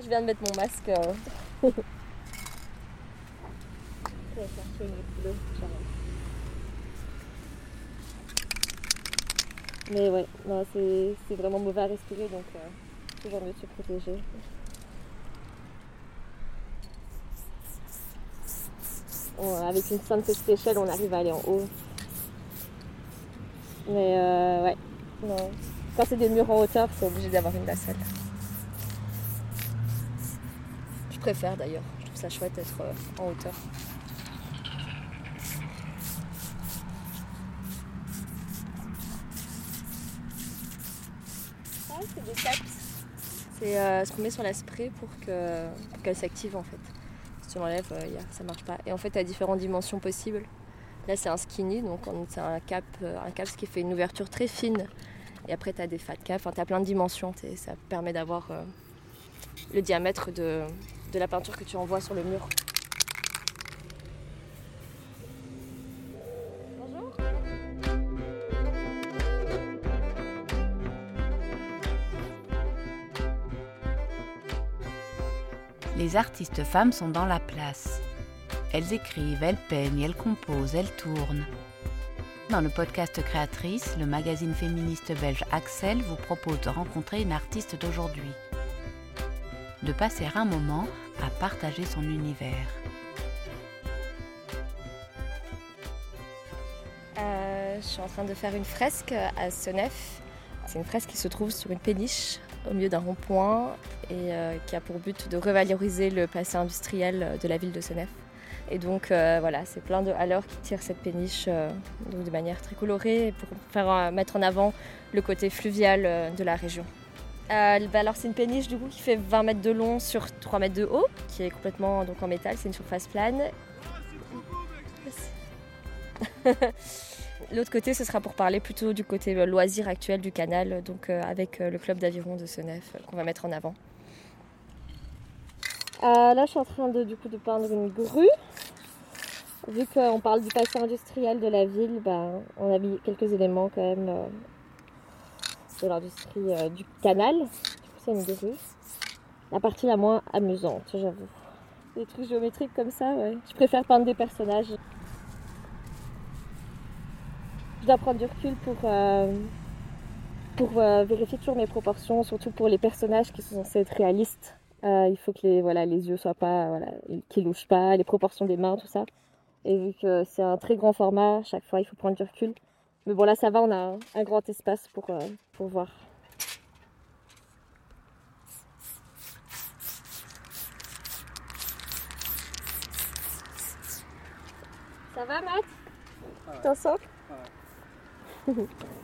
Je viens de mettre mon masque. Je vais chercher une bleue, mais ouais, non, c'est vraiment mauvais à respirer, donc toujours mieux de se protéger. Avec une simple petite échelle, on arrive à aller en haut. Mais ouais, non. Quand c'est des murs en hauteur, c'est obligé d'avoir une nacelle. Je préfère d'ailleurs, je trouve ça chouette d'être en hauteur. Ça, c'est des caps. C'est ce qu'on met sur la spray pour qu'elle s'active en fait. Si tu l'enlèves, ça marche pas. Et en fait, tu as différentes dimensions possibles. Là, c'est un skinny, donc c'est un cap qui fait une ouverture très fine. Et après, tu as des fat caps, tu as plein de dimensions. Ça permet d'avoir le diamètre de la peinture que tu envoies sur le mur. Bonjour. Les artistes femmes sont dans la place. Elles écrivent, elles peignent, elles composent, elles tournent. Dans le podcast Créatrice, le magazine féministe belge Axel vous propose de rencontrer une artiste d'aujourd'hui. De passer un moment à partager son univers. Je suis en train de faire une fresque à Senef. C'est une fresque qui se trouve sur une péniche au milieu d'un rond-point et qui a pour but de revaloriser le passé industriel de la ville de Senef. Et donc voilà, c'est plein de haleurs qui tirent cette péniche donc de manière très colorée pour mettre en avant le côté fluvial de la région. Alors c'est une péniche du coup qui fait 20 mètres de long sur 3 mètres de haut, qui est complètement donc en métal, c'est une surface plane. L'autre côté, ce sera pour parler plutôt du côté loisir actuel du canal, donc avec le club d'aviron de Senef qu'on va mettre en avant. Là, je suis en train de peindre une grue. Vu qu'on parle du passé industriel de la ville, on a mis quelques éléments quand même de l'industrie du canal. Du coup, c'est une grue. La partie la moins amusante, j'avoue. Des trucs géométriques comme ça, ouais. Je préfère peindre des personnages. Je dois prendre du recul pour vérifier toujours mes proportions, surtout pour les personnages qui sont censés être réalistes. Il faut que les yeux soient pas, qu'ils louchent pas, les proportions des mains, tout ça. Et vu que c'est un très grand format, chaque fois il faut prendre du recul. Mais bon, là ça va, on a un grand espace pour voir. Ça va, Matt? Ouais. T'en sors? Ouais.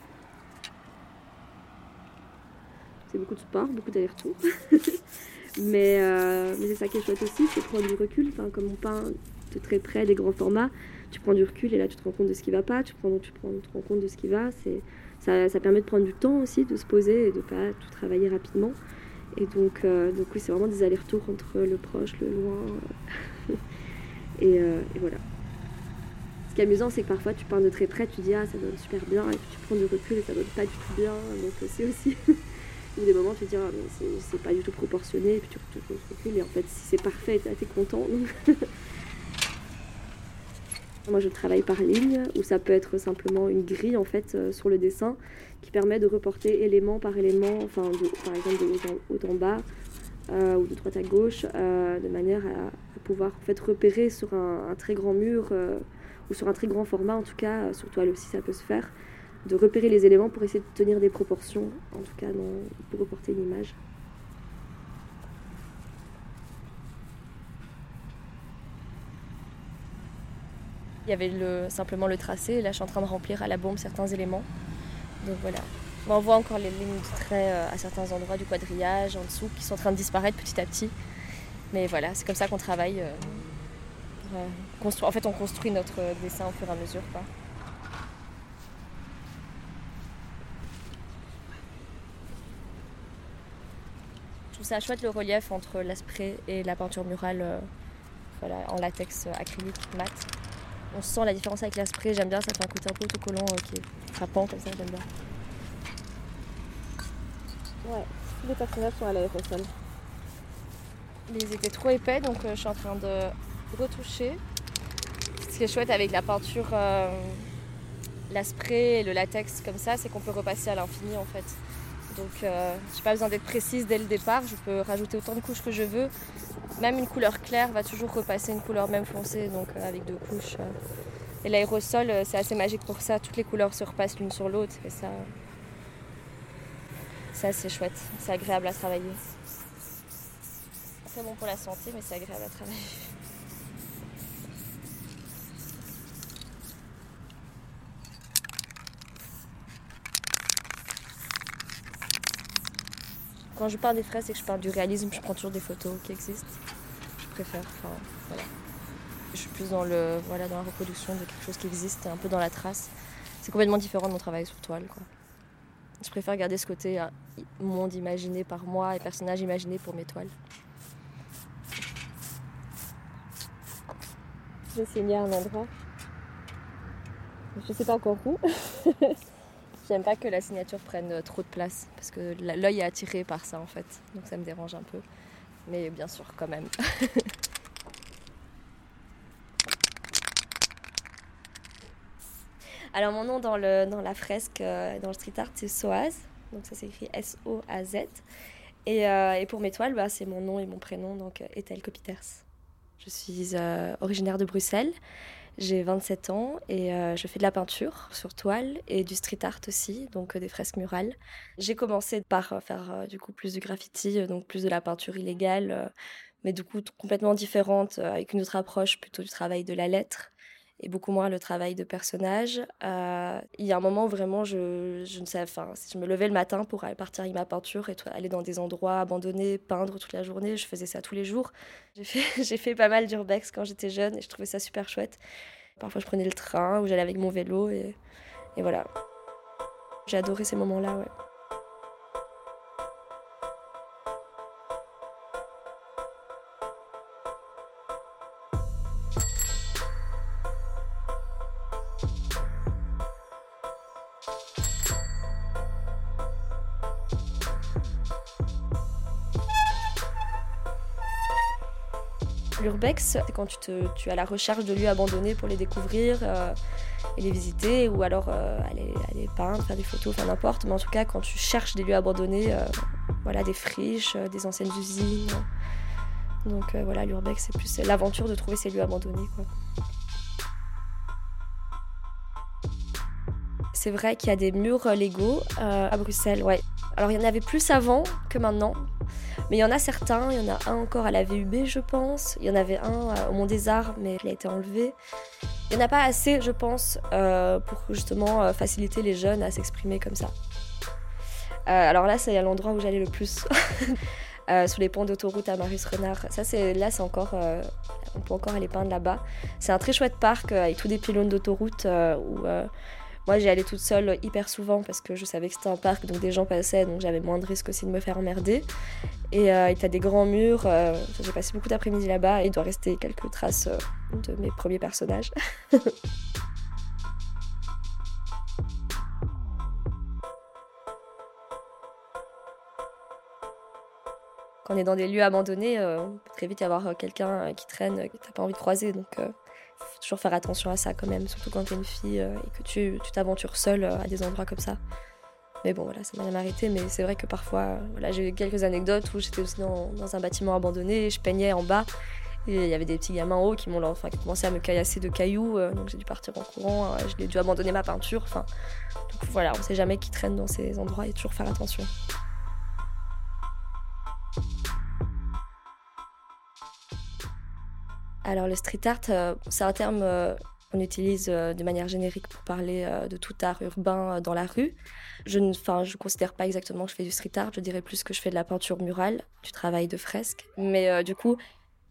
C'est beaucoup de sport, beaucoup d'allers-retours. mais c'est ça qui est chouette aussi, c'est prendre du recul. Enfin, comme on peint de très près des grands formats, tu prends du recul et là tu te rends compte de ce qui va pas, tu te rends compte de ce qui va. Ça permet de prendre du temps aussi, de se poser et de pas tout travailler rapidement. Et donc oui, c'est vraiment des allers-retours entre le proche, le loin. et voilà. Ce qui est amusant, c'est que parfois tu peins de très près, tu dis ah ça donne super bien, et puis tu prends du recul et ça donne pas du tout bien. Donc c'est aussi des moments où tu te dis ah mais c'est pas du tout proportionné, et puis tu prends du recul et en fait si c'est parfait, t'es content. Donc moi je travaille par ligne, où ça peut être simplement une grille en fait sur le dessin qui permet de reporter élément par élément, par exemple de haut en bas ou de droite à gauche, de manière à pouvoir en fait repérer sur un très grand mur ou sur un très grand format en tout cas, sur toile aussi ça peut se faire, de repérer les éléments pour essayer de tenir des proportions, en tout cas pour reporter une image. Il y avait simplement le tracé, et là je suis en train de remplir à la bombe certains éléments. Donc voilà. On voit encore les lignes de traits à certains endroits du quadrillage en dessous qui sont en train de disparaître petit à petit. Mais voilà, c'est comme ça qu'on travaille. En fait, on construit notre dessin au fur et à mesure, quoi. Je trouve ça chouette le relief entre la spray et la peinture murale en latex acrylique mat. On sent la différence avec la spray, j'aime bien, ça fait un côté un peu autocollant qui est frappant comme ça, j'aime bien. Ouais, tous les personnages sont à l'aérosol. Ils étaient trop épais, donc je suis en train de retoucher. Ce qui est chouette avec la peinture, la spray et le latex comme ça, c'est qu'on peut repasser à l'infini en fait. Donc j'ai pas besoin d'être précise dès le départ, je peux rajouter autant de couches que je veux. Même une couleur claire va toujours repasser une couleur même foncée, donc avec 2 couches. Et l'aérosol, c'est assez magique pour ça, toutes les couleurs se repassent l'une sur l'autre et ça c'est chouette, c'est agréable à travailler. Très bon pour la santé, mais c'est agréable à travailler. Quand je peins des fresques et que je peins du réalisme, je prends toujours des photos qui existent. Je préfère, voilà. Je suis plus dans la reproduction de quelque chose qui existe, un peu dans la trace. C'est complètement différent de mon travail sur toile, quoi. Je préfère garder ce côté monde imaginé par moi et personnages imaginés pour mes toiles. J'ai saigné un endroit. Je sais pas encore où. J'aime pas que la signature prenne trop de place parce que l'œil est attiré par ça en fait. Donc ça me dérange un peu. Mais bien sûr quand même. Alors mon nom dans la fresque, dans le street art, c'est Soaz. Donc ça s'écrit S-O-A-Z. Et pour mes toiles, c'est mon nom et mon prénom, donc Ethel Kopiters. Je suis originaire de Bruxelles. J'ai 27 ans et je fais de la peinture sur toile et du street art aussi, donc des fresques murales. J'ai commencé par faire du coup plus du graffiti, donc plus de la peinture illégale, mais du coup complètement différente, avec une autre approche plutôt du travail de la lettre et beaucoup moins le travail de personnage. Il y a un moment où vraiment je ne sais, si je me levais le matin pour aller partir avec ma peinture et aller dans des endroits abandonnés, peindre toute la journée, je faisais ça tous les jours. J'ai fait pas mal d'urbex quand j'étais jeune et je trouvais ça super chouette. Parfois je prenais le train ou j'allais avec mon vélo et voilà. J'ai adoré ces moments-là, ouais. L'urbex, c'est quand tu es à la recherche de lieux abandonnés pour les découvrir et les visiter, ou alors aller peindre, faire des photos, enfin n'importe. Mais en tout cas, quand tu cherches des lieux abandonnés, des friches, des anciennes usines. Donc l'urbex, c'est plus l'aventure de trouver ces lieux abandonnés, quoi. C'est vrai qu'il y a des murs Lego à Bruxelles, ouais. Alors il y en avait plus avant que maintenant. Mais il y en a certains, il y en a un encore à la VUB, je pense. Il y en avait un au Mont des Arts, mais il a été enlevé. Il n'y en a pas assez, je pense, pour justement faciliter les jeunes à s'exprimer comme ça. Alors là, c'est l'endroit où j'allais le plus. Sous les ponts d'autoroute à Marius-Renard. C'est encore... on peut encore aller peindre là-bas. C'est un très chouette parc avec tous des pylônes d'autoroute où... Moi, j'y allais toute seule hyper souvent parce que je savais que c'était un parc, donc des gens passaient, donc j'avais moins de risques aussi de me faire emmerder. Et t'as des grands murs, j'ai passé beaucoup d'après-midi là-bas et il doit rester quelques traces de mes premiers personnages. Quand on est dans des lieux abandonnés, il peut très vite y avoir quelqu'un qui traîne, que t'as pas envie de croiser, donc... faut toujours faire attention à ça quand même, surtout quand t'es une fille et que tu t'aventures seule à des endroits comme ça. Mais bon, voilà, ça m'a jamais arrêté, mais c'est vrai que parfois, j'ai eu quelques anecdotes où j'étais aussi dans un bâtiment abandonné, et je peignais en bas, et il y avait des petits gamins en haut qui commençaient à me caillasser de cailloux, donc j'ai dû partir en courant, j'ai dû abandonner ma peinture, donc voilà, on sait jamais qui traîne dans ces endroits et toujours faire attention. Alors le street art, c'est un terme qu'on utilise de manière générique pour parler de tout art urbain dans la rue. Je ne considère pas exactement que je fais du street art, je dirais plus que je fais de la peinture murale, du travail de fresque. Mais du coup,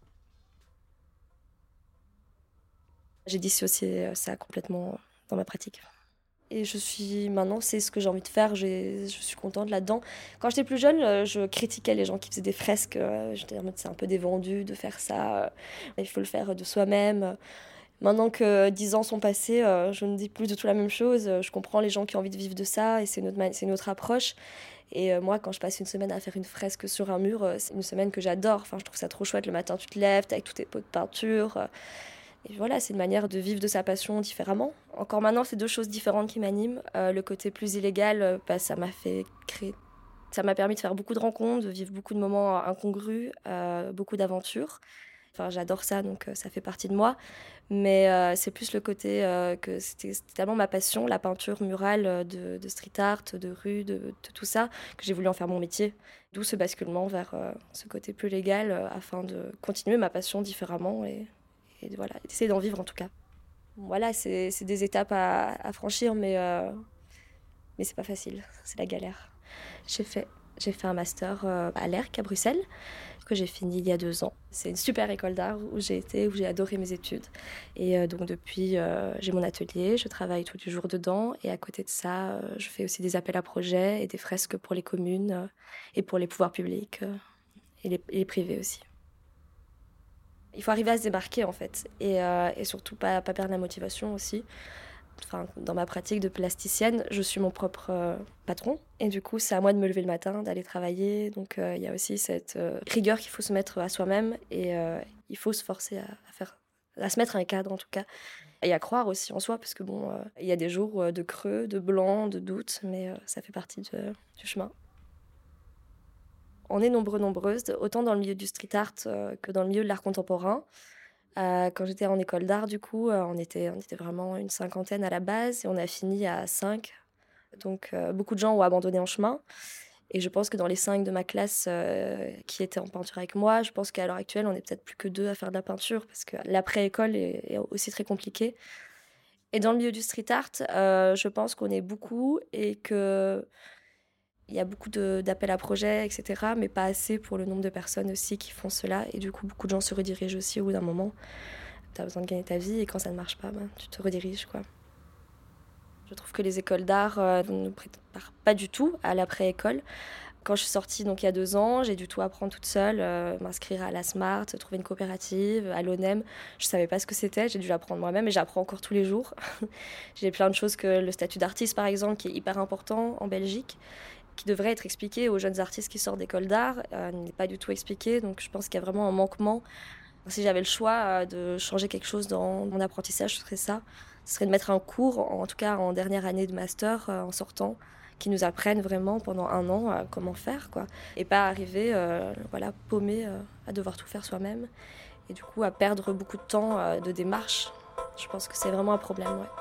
j'ai dissocié ça complètement dans ma pratique. Et maintenant, c'est ce que j'ai envie de faire, je suis contente là-dedans. Quand j'étais plus jeune, je critiquais les gens qui faisaient des fresques. J'étais en mode, c'est un peu dévendu de faire ça, il faut le faire de soi-même. Maintenant que 10 ans sont passés, je ne dis plus du tout la même chose. Je comprends les gens qui ont envie de vivre de ça et c'est une autre approche. Et moi, quand je passe une semaine à faire une fresque sur un mur, c'est une semaine que j'adore. Enfin, je trouve ça trop chouette. Le matin, tu te lèves, t'es avec tous tes pots de peinture. Et voilà, c'est une manière de vivre de sa passion différemment. Encore maintenant, c'est deux choses différentes qui m'animent. Le côté plus illégal, ça m'a fait créer. Ça m'a permis de faire beaucoup de rencontres, de vivre beaucoup de moments incongrus, beaucoup d'aventures. Enfin, j'adore ça, donc ça fait partie de moi. Mais c'est plus le côté que c'était tellement ma passion, la peinture murale de street art, de rue, de tout ça, que j'ai voulu en faire mon métier. D'où ce basculement vers ce côté plus légal afin de continuer ma passion différemment et voilà, essayer d'en vivre en tout cas. Voilà, c'est des étapes à franchir, mais c'est pas facile, c'est la galère. J'ai fait un master à l'ERC à Bruxelles, que j'ai fini il y a 2 ans. C'est une super école d'art où j'ai adoré mes études. Et donc depuis, j'ai mon atelier, je travaille tous les jours dedans. Et à côté de ça, je fais aussi des appels à projets et des fresques pour les communes et pour les pouvoirs publics et les privés aussi. Il faut arriver à se démarquer en fait et surtout pas perdre la motivation aussi. Enfin, dans ma pratique de plasticienne, je suis mon propre patron. Et du coup, c'est à moi de me lever le matin, d'aller travailler. Donc, il y a aussi cette rigueur qu'il faut se mettre à soi-même. Et il faut se forcer à se mettre un cadre, en tout cas. Et à croire aussi en soi, parce que bon, il y a des jours de creux, de blanc, de doute, mais ça fait partie du chemin. On est nombreuses, autant dans le milieu du street art que dans le milieu de l'art contemporain. Quand j'étais en école d'art, du coup, on était vraiment une cinquantaine à la base et on a fini à 5. Donc, beaucoup de gens ont abandonné en chemin. Et je pense que dans les 5 de ma classe qui étaient en peinture avec moi, je pense qu'à l'heure actuelle, on est peut-être plus que 2 à faire de la peinture parce que l'après-école est aussi très compliqué. Et dans le milieu du street art, je pense qu'on est beaucoup et que il y a beaucoup d'appels à projets, etc., mais pas assez pour le nombre de personnes aussi qui font cela. Et du coup, beaucoup de gens se redirigent aussi au bout d'un moment. Tu as besoin de gagner ta vie et quand ça ne marche pas, tu te rediriges, quoi. Je trouve que les écoles d'art ne préparent pas du tout à l'après-école. Quand je suis sortie donc, il y a 2 ans, j'ai dû tout apprendre toute seule, m'inscrire à la Smart, trouver une coopérative, à l'ONEM. Je ne savais pas ce que c'était, j'ai dû l'apprendre moi-même et j'apprends encore tous les jours. J'ai plein de choses que le statut d'artiste, par exemple, qui est hyper important en Belgique, qui devrait être expliqué aux jeunes artistes qui sortent d'école d'art, n'est pas du tout expliqué. Donc je pense qu'il y a vraiment un manquement. Si j'avais le choix de changer quelque chose dans mon apprentissage, ce serait ça. Ce serait de mettre un cours, en tout cas en dernière année de master, en sortant, qui nous apprennent vraiment pendant 1 an comment faire, quoi. Et pas arriver paumé à devoir tout faire soi-même. Et du coup, à perdre beaucoup de temps de démarche. Je pense que c'est vraiment un problème, ouais.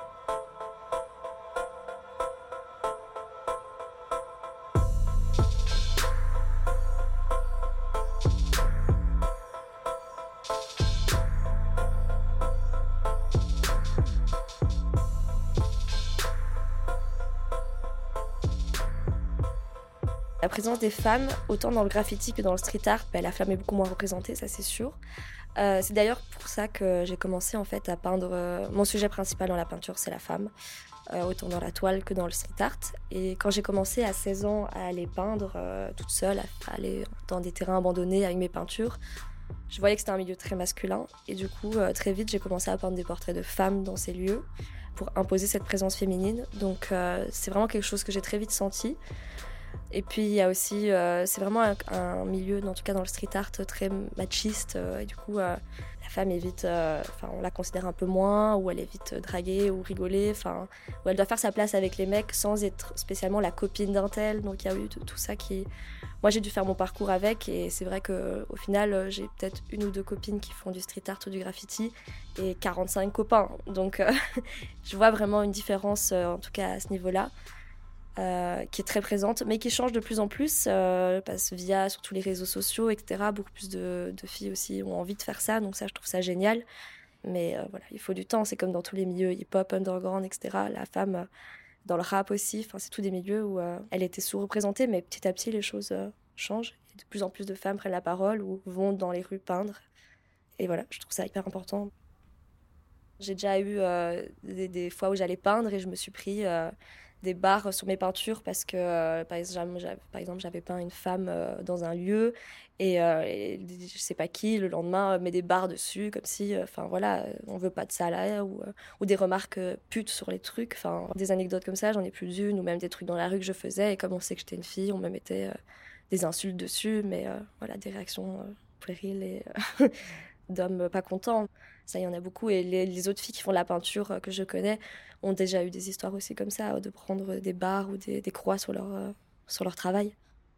La présence des femmes, autant dans le graffiti que dans le street art, la femme est beaucoup moins représentée, ça c'est sûr. C'est d'ailleurs pour ça que j'ai commencé en fait à peindre. Mon sujet principal dans la peinture, c'est la femme, autant dans la toile que dans le street art. Et quand j'ai commencé à 16 ans à aller peindre toute seule, à aller dans des terrains abandonnés avec mes peintures, je voyais que c'était un milieu très masculin. Et du coup, très vite, j'ai commencé à peindre des portraits de femmes dans ces lieux pour imposer cette présence féminine. Donc c'est vraiment quelque chose que j'ai très vite senti. Et puis il y a aussi, c'est vraiment un milieu, en tout cas dans le street art, très machiste. Et du coup, la femme est vite, on la considère un peu moins, ou elle est vite draguée ou rigolée, où elle doit faire sa place avec les mecs sans être spécialement la copine d'un tel. Donc il y a eu tout ça qui... Moi j'ai dû faire mon parcours avec et c'est vrai qu'au final j'ai peut-être 1 ou 2 copines qui font du street art ou du graffiti et 45 copains. Donc je vois vraiment une différence en tout cas à ce niveau-là. Qui est très présente, mais qui change de plus en plus, parce via surtout les réseaux sociaux, etc. Beaucoup plus de filles aussi ont envie de faire ça, donc ça, je trouve ça génial. Mais voilà, il faut du temps, c'est comme dans tous les milieux hip-hop, underground, etc. La femme, dans le rap aussi, c'est tous des milieux où elle était sous-représentée, mais petit à petit, les choses changent. Et de plus en plus de femmes prennent la parole ou vont dans les rues peindre. Et voilà, je trouve ça hyper important. J'ai déjà eu des fois où j'allais peindre et je me suis pris des barres sur mes peintures parce que, par exemple, j'avais peint une femme dans un lieu et je sais pas qui, le lendemain, met des barres dessus, comme si, voilà, on veut pas de ça là, ou des remarques putes sur les trucs, des anecdotes comme ça, j'en ai plus d'une, ou même des trucs dans la rue que je faisais, et comme on sait que j'étais une fille, on me mettait des insultes dessus, mais voilà, des réactions puériles et d'hommes pas contents. Ça, il y en a beaucoup. Et les autres filles qui font de la peinture que je connais ont déjà eu des histoires aussi comme ça, de prendre des barres ou des croix sur leur travail.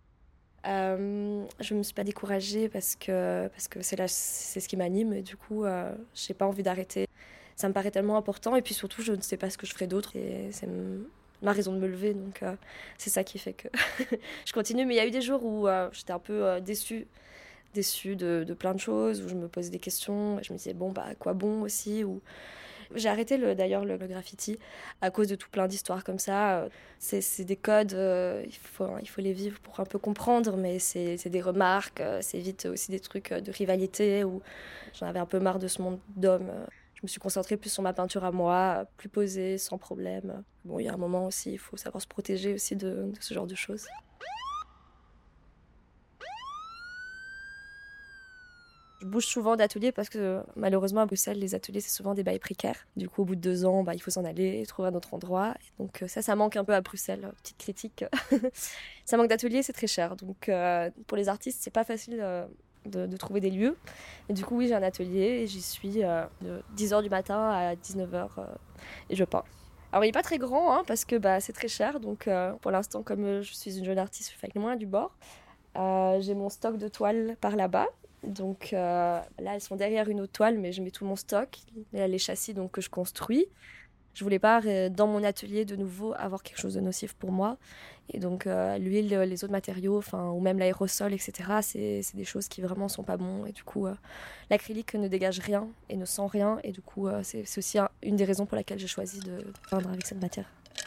Je me suis pas découragée parce que c'est ce qui m'anime et du coup, j'ai pas envie d'arrêter. Ça me paraît tellement important et puis surtout, je ne sais pas ce que je ferai d'autre et c'est ma raison de me lever, donc c'est ça qui fait que je continue. Mais il y a eu des jours où j'étais un peu déçue de plein de choses, où je me posais des questions, et je me disais bon à quoi bon aussi, ou j'ai arrêté d'ailleurs le graffiti à cause de tout plein d'histoires comme ça. C'est des codes, il faut les vivre pour un peu comprendre, mais c'est des remarques, c'est vite aussi des trucs de rivalité, où j'en avais un peu marre de ce monde d'hommes. Je me suis concentrée plus sur ma peinture à moi, plus posée, sans problème. Bon, il y a un moment aussi, il faut savoir se protéger aussi de ce genre de choses. Je bouge souvent d'atelier parce que malheureusement à Bruxelles, les ateliers c'est souvent des bails précaires. Du coup, au bout de 2 ans, il faut s'en aller et trouver un autre endroit. Et donc ça manque un peu à Bruxelles. Petite critique. Ça manque d'ateliers, c'est très cher. Donc pour les artistes, c'est pas facile de trouver des lieux. Et du coup, oui, j'ai un atelier et j'y suis de 10h du matin à 19h et je peins. Alors il n'est pas très grand parce que c'est très cher. Donc pour l'instant, comme je suis une jeune artiste, je fais avec loin du bord. J'ai mon stock de toiles par là-bas. Donc là, elles sont derrière une autre toile, mais je mets tout mon stock. Il y a les châssis donc, que je construis. Je voulais pas, dans mon atelier, de nouveau, avoir quelque chose de nocif pour moi. Et donc l'huile, les autres matériaux, ou même l'aérosol, etc., c'est des choses qui vraiment sont pas bons. Et du coup, l'acrylique ne dégage rien et ne sent rien. Et du coup, c'est aussi une des raisons pour laquelle j'ai choisi de peindre avec cette matière.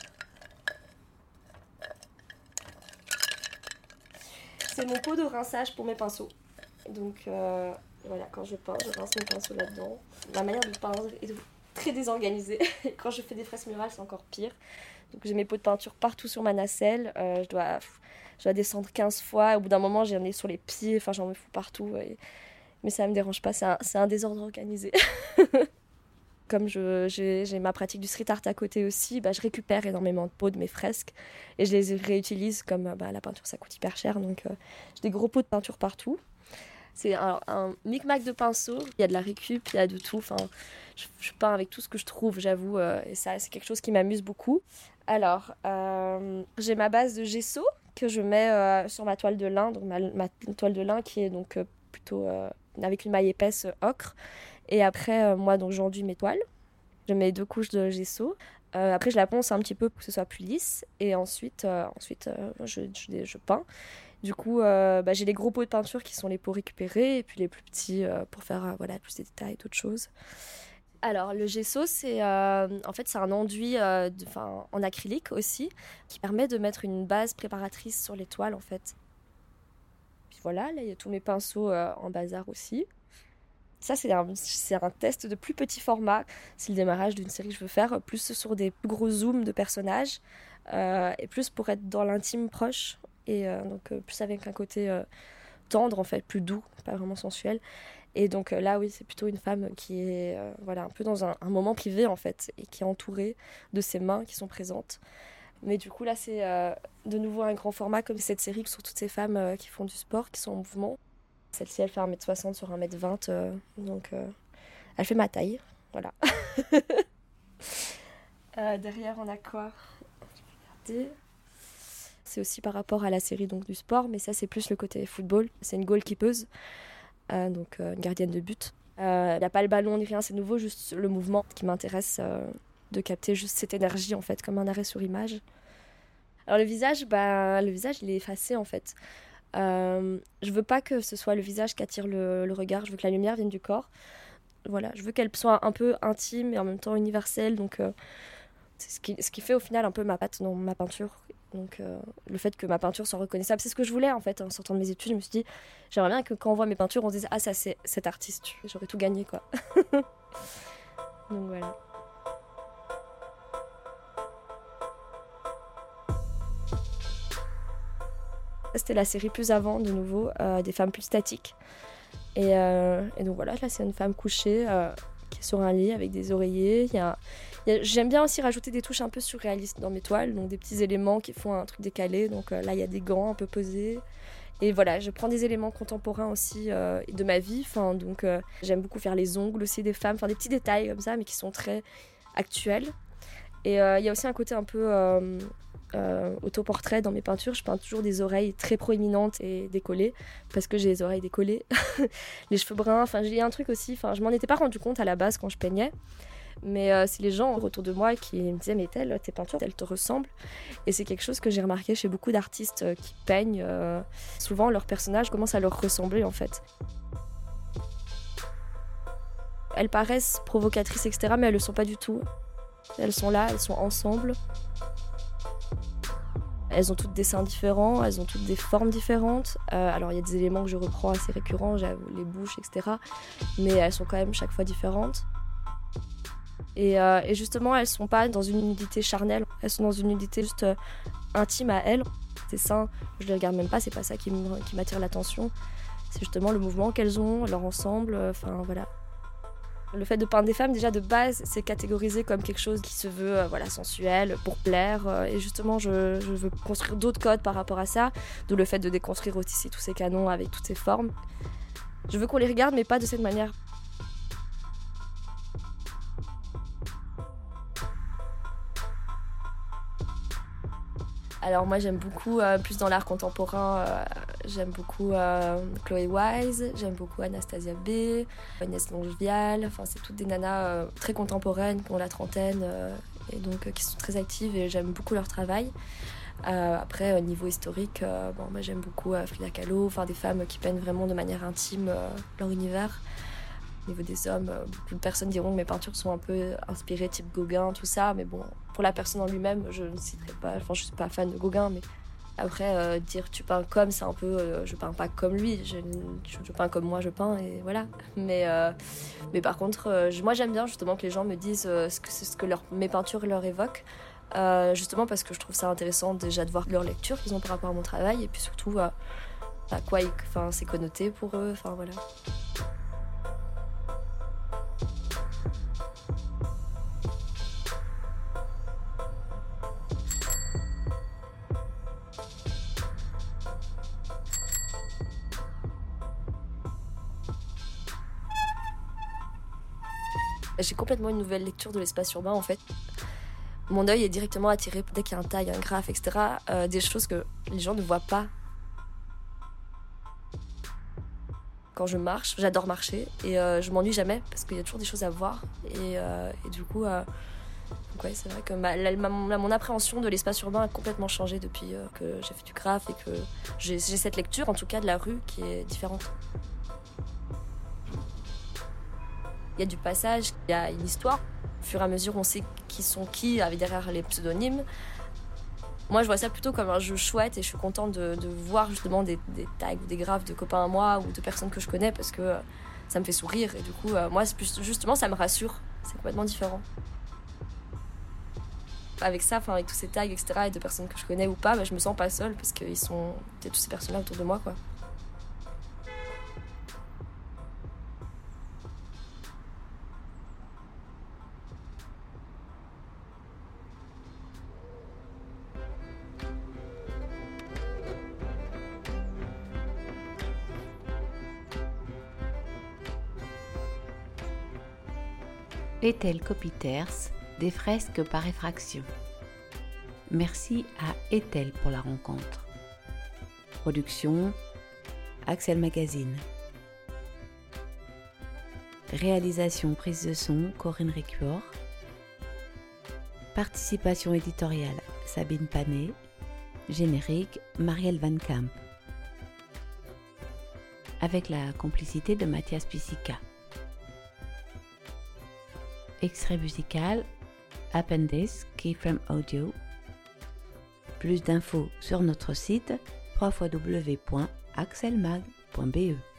C'est mon pot de rinçage pour mes pinceaux. Donc voilà, quand je peins, je rince mes pinceaux là-dedans. Ma manière de peindre est très désorganisée. Quand je fais des fresques murales, c'est encore pire. Donc j'ai mes pots de peinture partout sur ma nacelle. Je dois descendre 15 fois. Au bout d'un moment, j'en ai sur les pieds. J'en me fous partout. Mais ça me dérange pas, c'est un désordre organisé. Comme j'ai ma pratique du street art à côté aussi, je récupère énormément de pots de mes fresques et je les réutilise comme la peinture, ça coûte hyper cher. Donc j'ai des gros pots de peinture partout. C'est un micmac de pinceaux, il y a de la récup, il y a de tout. Je peins avec tout ce que je trouve, j'avoue, et ça, c'est quelque chose qui m'amuse beaucoup. Alors, j'ai ma base de gesso que je mets sur ma toile de lin, donc ma toile de lin qui est donc plutôt avec une maille épaisse ocre. Et après, moi, donc j'enduis mes toiles. Je mets 2 couches de gesso. Après, je la ponce un petit peu pour que ce soit plus lisse. Et ensuite je peins. Du coup, j'ai les gros pots de peinture qui sont les pots récupérés et puis les plus petits pour faire plus des détails, d'autres choses. Alors, le gesso, c'est en fait c'est un enduit en acrylique aussi qui permet de mettre une base préparatrice sur les toiles en fait. Puis voilà, là il y a tous mes pinceaux en bazar aussi. Ça, c'est un test de plus petit format. C'est le démarrage d'une série que je veux faire, plus sur des plus gros zooms de personnages et plus pour être dans l'intime proche. Et donc plus avec un côté tendre, en fait, plus doux, pas vraiment sensuel. Et donc là, oui, c'est plutôt une femme qui est un peu dans un moment privé, en fait, et qui est entourée de ses mains qui sont présentes. Mais du coup, là, c'est de nouveau un grand format, comme cette série sur toutes ces femmes qui font du sport, qui sont en mouvement. Celle-ci, elle fait 1m60 sur 1m20, donc elle fait ma taille, voilà. Derrière, on a quoi ? Regardez. C'est aussi par rapport à la série donc, du sport, mais ça, c'est plus le côté football. C'est une goalkeepeuse, donc une gardienne de but. Il n'y a pas le ballon ni rien, c'est nouveau, juste le mouvement qui m'intéresse, de capter juste cette énergie, en fait, comme un arrêt sur image. Alors le visage, il est effacé, en fait. Je veux pas que ce soit le visage qui attire le regard, je veux que la lumière vienne du corps. Voilà, je veux qu'elle soit un peu intime et en même temps universelle, donc c'est ce qui fait au final un peu ma patte dans ma peinture. Donc le fait que ma peinture soit reconnaissable, c'est ce que je voulais en fait en sortant de mes études. Je me suis dit, j'aimerais bien que quand on voit mes peintures, on se dise ah ça c'est cet artiste, j'aurais tout gagné quoi. Donc voilà. C'était la série plus avant, de nouveau, des femmes plus statiques. Et donc voilà, là c'est une femme couchée qui est sur un lit avec des oreillers. J'aime bien aussi rajouter des touches un peu surréalistes dans mes toiles, donc des petits éléments qui font un truc décalé. Donc là il y a des gants un peu posés. Et voilà, je prends des éléments contemporains aussi de ma vie. Donc j'aime beaucoup faire les ongles aussi des femmes, des petits détails comme ça, mais qui sont très actuels. Et il y a aussi un côté un peu autoportrait dans mes peintures. Je peins toujours des oreilles très proéminentes et décollées, parce que j'ai les oreilles décollées, les cheveux bruns. Il y a un truc aussi, je m'en étais pas rendu compte à la base quand je peignais, mais c'est les gens autour de moi qui me disaient mais tes peintures, elles te ressemblent. Et c'est quelque chose que j'ai remarqué chez beaucoup d'artistes qui peignent. Souvent leurs personnages commencent à leur ressembler en fait. Elles paraissent provocatrices, etc., mais elles le sont pas du tout. Elles sont là, elles sont ensemble. Elles ont toutes des seins différents, elles ont toutes des formes différentes. Alors il y a des éléments que je reprends assez récurrents, les bouches, etc. Mais elles sont quand même chaque fois différentes. Et justement, elles sont pas dans une nudité charnelle, elles sont dans une nudité juste intime à elles. Ces seins, je les regarde même pas, c'est pas ça qui m'attire l'attention. C'est justement le mouvement qu'elles ont, leur ensemble, voilà. Le fait de peindre des femmes, déjà de base, c'est catégorisé comme quelque chose qui se veut sensuel, pour plaire. Et justement, je veux construire d'autres codes par rapport à ça. D'où le fait de déconstruire aussi tous ces canons avec toutes ces formes. Je veux qu'on les regarde, mais pas de cette manière. Alors moi j'aime beaucoup, plus dans l'art contemporain, j'aime beaucoup Chloé Wise, j'aime beaucoup Anastasia B, Agnès Longevial, c'est toutes des nanas très contemporaines qui ont la trentaine et donc qui sont très actives et j'aime beaucoup leur travail. Après niveau historique, moi j'aime beaucoup Frida Kahlo, des femmes qui peignent vraiment de manière intime leur univers. Au niveau des hommes, beaucoup de personnes diront que mes peintures sont un peu inspirées type Gauguin, tout ça, mais bon, pour la personne en lui-même, je ne citerai pas, je suis pas fan de Gauguin, mais après, dire tu peins comme, c'est un peu, je peins pas comme lui, je peins comme moi je peins, et voilà. Mais par contre, moi j'aime bien justement que les gens me disent ce que mes peintures leur évoquent, justement parce que je trouve ça intéressant déjà de voir leur lecture qu'ils ont par rapport à mon travail, et puis surtout à quoi c'est connoté pour eux, voilà. J'ai complètement une nouvelle lecture de l'espace urbain en fait. Mon œil est directement attiré dès qu'il y a un tag, un graphe, etc. Des choses que les gens ne voient pas. Quand je marche, j'adore marcher et je m'ennuie jamais parce qu'il y a toujours des choses à voir. Et du coup, c'est vrai que mon appréhension de l'espace urbain a complètement changé depuis que j'ai fait du graphe et que j'ai cette lecture en tout cas de la rue qui est différente. Il y a du passage, il y a une histoire. Au fur et à mesure, on sait qui sont qui derrière les pseudonymes. Moi, je vois ça plutôt comme un jeu chouette et je suis contente de voir justement des tags ou des graphes de copains à moi ou de personnes que je connais parce que ça me fait sourire. Et du coup, moi, justement, ça me rassure. C'est complètement différent. Avec ça, avec tous ces tags, etc., et de personnes que je connais ou pas, je me sens pas seule parce qu'ils sont tous ces personnes-là autour de moi, quoi. Ethel Kopiters, des fresques par effraction. Merci à Ethel pour la rencontre. Production, Axel Magazine. Réalisation, prise de son, Corinne Récuor. Participation éditoriale, Sabine Panet. Générique, Marielle Van Camp. Avec la complicité de Mathias Pisica. Extrait musical, Appendix, Keyframe Audio. Plus d'infos sur notre site www.axelmag.be.